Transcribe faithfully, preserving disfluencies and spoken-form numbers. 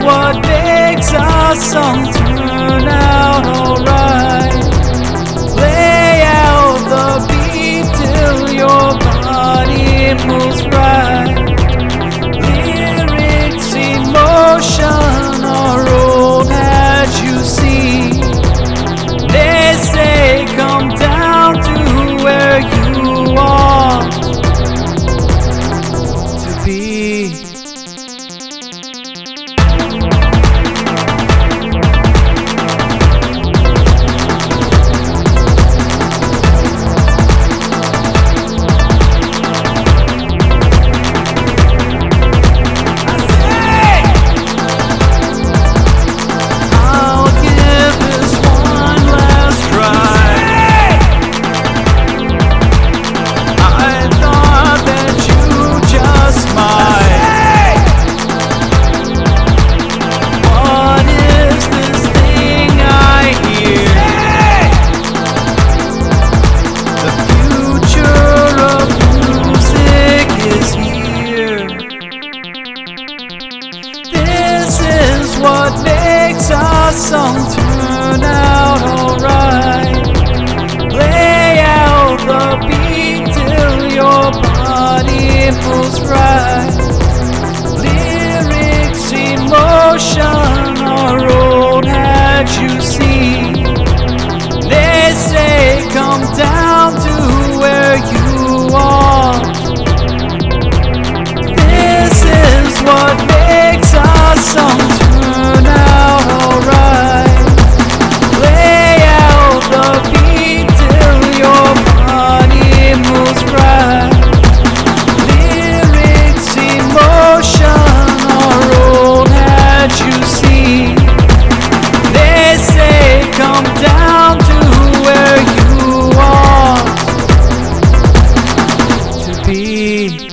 what makes our song turn out alright. Lay out the beat till your body moves right. Lyrics in motion are rolled as you see. They say come down to where you want to be. What makes our song turn out alright. Lay out the beat till your body moves right. Lyrics in motion are rolled as you see. They say come down to where you are. This is what makes our song turn out alright. Lay out the beat till your body moves right. Lyrics in motion are rolled as you see. They say come down to where you are to be.